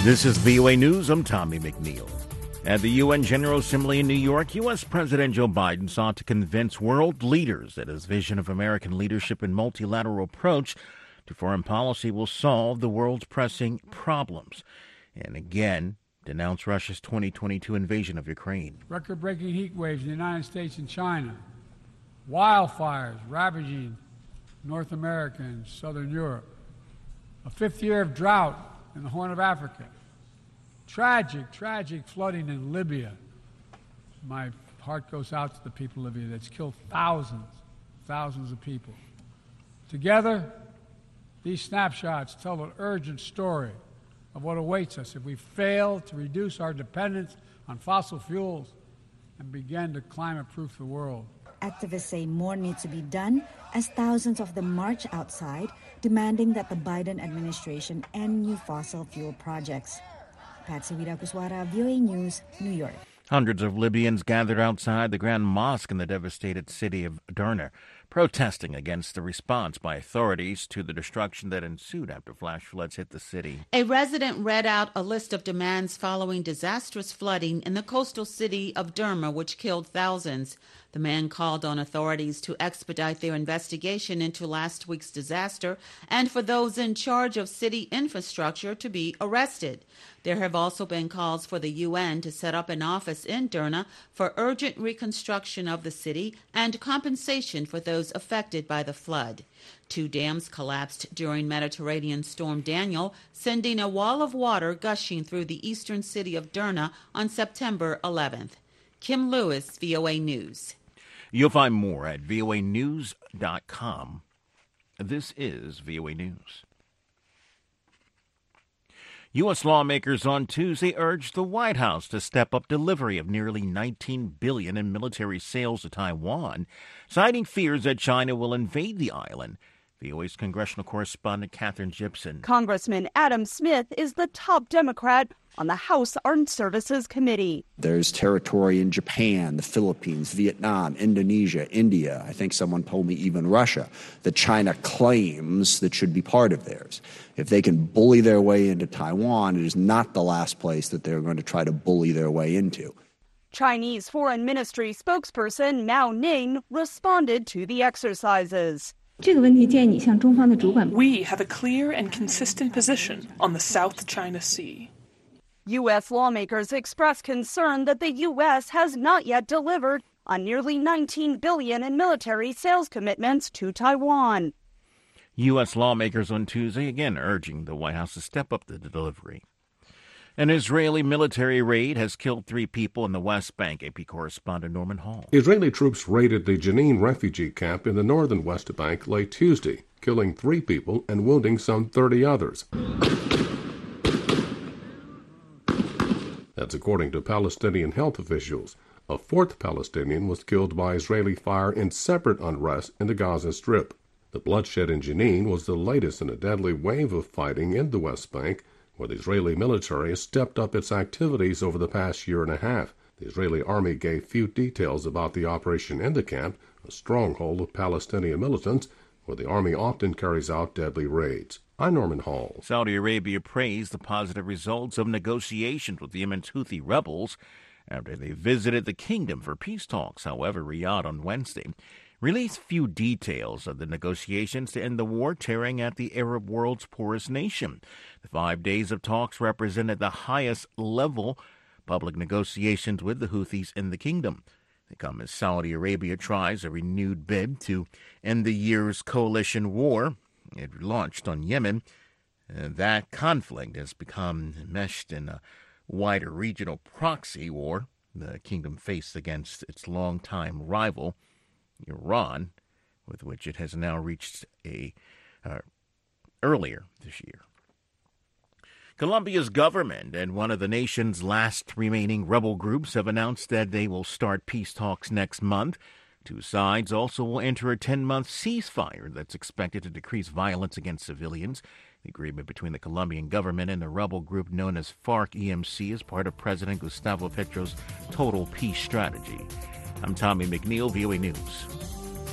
This is VOA News. I'm Tommy McNeil. At the UN General Assembly in New York, U.S. President Joe Biden sought to convince world leaders that his vision of American leadership and multilateral approach to foreign policy will solve the world's pressing problems, and again denounce Russia's 2022 invasion of Ukraine. Record-breaking heat waves in the United States and China, wildfires ravaging North America and Southern Europe, a fifth year of drought in the Horn of Africa, tragic flooding in Libya. My heart goes out to the people of Libya. That's killed thousands of people. Together, these snapshots tell an urgent story of what awaits us if we fail to reduce our dependence on fossil fuels and begin to climate-proof the world. Activists say more needs to be done as thousands of them march outside, demanding that the Biden administration end new fossil fuel projects. Patsy Widakuswara, VOA News, New York. Hundreds of Libyans gathered outside the Grand Mosque in the devastated city of Derna, protesting against the response by authorities to the destruction that ensued after flash floods hit the city. A resident read out a list of demands following disastrous flooding in the coastal city of Derna, which killed thousands. The man called on authorities to expedite their investigation into last week's disaster and for those in charge of city infrastructure to be arrested. There have also been calls for the UN to set up an office in Derna for urgent reconstruction of the city and compensation for those affected by the flood. 2 dams collapsed during Mediterranean storm Daniel, sending a wall of water gushing through the eastern city of Derna on September 11th. Kim Lewis, VOA News. You'll find more at voanews.com. This is VOA News. U.S. lawmakers on Tuesday urged the White House to step up delivery of nearly $19 billion in military sales to Taiwan, citing fears that China will invade the island. VOA's congressional correspondent Catherine Gibson. Congressman Adam Smith is the top Democrat on the House Armed Services Committee. There's territory in Japan, the Philippines, Vietnam, Indonesia, India. I think someone told me even Russia that China claims that should be part of theirs. If they can bully their way into Taiwan, it is not the last place that they're going to try to bully their way into. Chinese Foreign Ministry spokesperson Mao Ning responded to the exercises. We have a clear and consistent position on the South China Sea. U.S. lawmakers expressed concern that the U.S. has not yet delivered on nearly $19 billion in military sales commitments to Taiwan. U.S. lawmakers on Tuesday again urging the White House to step up the delivery. An Israeli military raid has killed 3 people in the West Bank. AP correspondent Norman Hall. Israeli troops raided the Jenin refugee camp in the northern West Bank late Tuesday, killing 3 people and wounding some 30 others. That's according to Palestinian health officials. A 4th Palestinian was killed by Israeli fire in separate unrest in the Gaza Strip. The bloodshed in Jenin was the latest in a deadly wave of fighting in the West Bank, where the Israeli military has stepped up its activities over the past year and a half. The Israeli army gave few details about the operation in the camp, a stronghold of Palestinian militants, where the army often carries out deadly raids. I'm Norman Hall. Saudi Arabia praised the positive results of negotiations with Yemen's Houthi rebels after they visited the kingdom for peace talks. However, Riyadh on Wednesday released few details of the negotiations to end the war tearing at the Arab world's poorest nation. The 5 days of talks represented the highest level public negotiations with the Houthis in the kingdom. They come as Saudi Arabia tries a renewed bid to end the year's coalition war it launched on Yemen. That conflict has become enmeshed in a wider regional proxy war the kingdom faced against its longtime rival, Iran, with which it has now reached earlier this year. Colombia's government and one of the nation's last remaining rebel groups have announced that they will start peace talks next month. 2 sides also will enter a 10-month ceasefire that's expected to decrease violence against civilians. The agreement between the Colombian government and the rebel group known as FARC-EMC is part of President Gustavo Petro's total peace strategy. I'm Tommy McNeil, VOA News.